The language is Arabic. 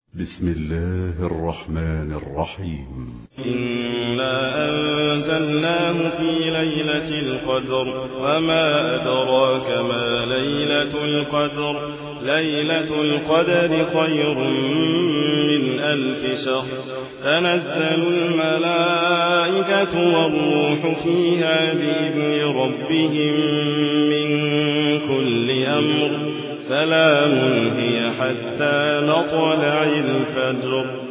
بسم الله الرحمن الرحيم. إنا أنزلناه في ليلة القدر وما أدراك ما ليلة القدر. ليلة القدر خير من 1000 شهر. تنزل الملائكة والروح فيها بإذن ربهم من كل أمر. سلام هي حتى مطلع الفجر.